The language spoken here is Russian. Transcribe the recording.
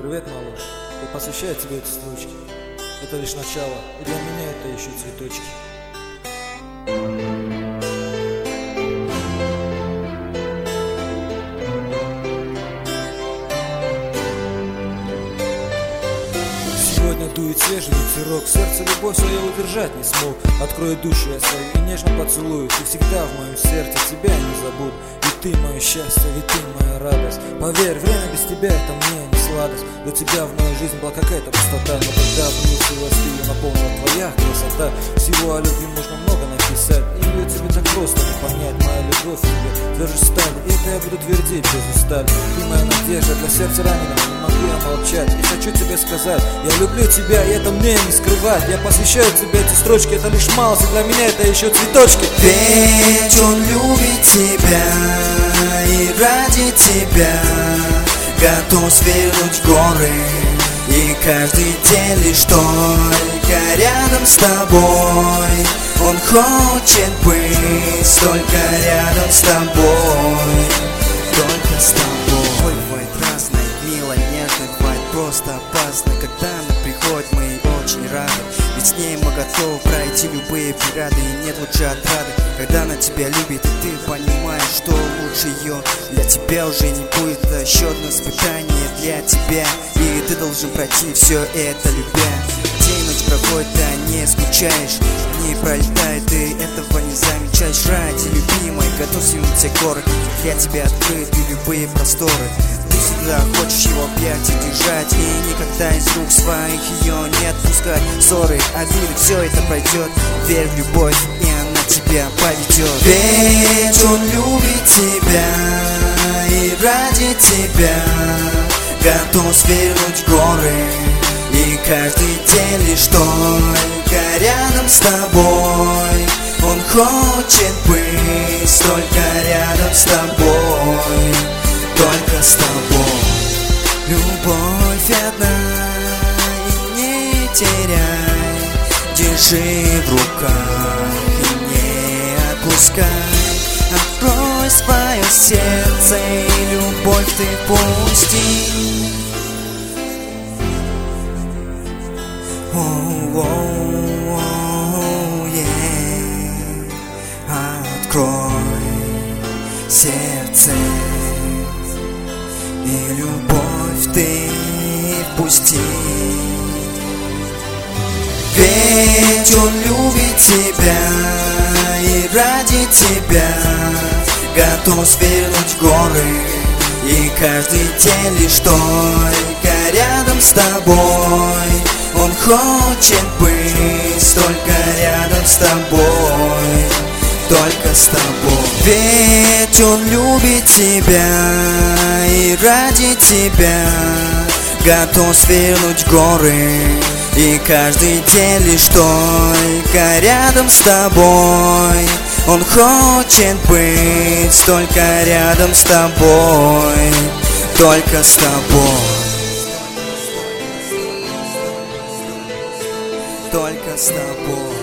Привет, малыш. Я посвящаю тебе эти строчки. Это лишь начало, и для меня это еще цветочки. Сегодня дует свежий ветерок, сердце любовь свою удержать не смог. Открою душу я свою и нежно поцелую. Ты всегда в моем сердце, тебя я не забуду. Ведь ты мое счастье, ведь ты моя радость. Поверь, время без тебя это мне не сладость. До тебя в мою жизнь была какая-то пустота, но когда влюбилась ты, ее наполнила твоя красота. Всего о любви можно много написать, и ее тебе так просто не понять. Моя любовь к тебе тверже стали, и это я буду твердить без устали. Ты моя надежда для сердца раненого, не могу я молчать. И хочу тебе сказать, я люблю тебя, и это мне не скрывать. Я посвящаю тебе эти строчки, это лишь малость, и для меня это еще цветочки. Ведь он любит тебя, и ради тебя готов свернуть горы. И каждый день лишь только рядом с тобой. Он хочет быть только рядом с тобой. Только с тобой. Бывает разное, мило, нежно, бывает просто опасно. Когда она приходит, мы ей очень рады. Ведь с ней мы готовы пройти любые преграды. И нет лучше отрады, когда она тебя любит, и ты понимаешь, что лучше ее для тебя уже не будет. Это еще одно испытание для тебя, и ты должен пройти все это любя. День ночь проходит, а не скучаешь, не пролетает, ты этого не замечаешь. Ради любимой готов свернуть все горы. Для тебя открыты любые просторы. Ты всегда хочешь его объять и держать, и никогда из рук своих ее не отпускать. Ссоры, обиды, все это пройдет. Верь в любовь, и она тебя поведет. Ведь он любит тебя, и ради тебя готов свернуть горы. И каждый день лишь только рядом с тобой. Он хочет быть только рядом с тобой. Только с тобой. Любовь одна, и не теряй. Держи в руках и не отпускай. Открой свое сердце, и любовь ты пусти. Открой сердце, и любовь ты пусти. Ведь он любит тебя, и ради тебя готов свернуть горы. И каждый день лишь только рядом с тобой. Он хочет быть только рядом с тобой. Только с тобой. Ведь он любит тебя, и ради тебя готов свернуть горы. И каждый день лишь только рядом с тобой. Он хочет быть только рядом с тобой. Только с тобой. Только с тобой.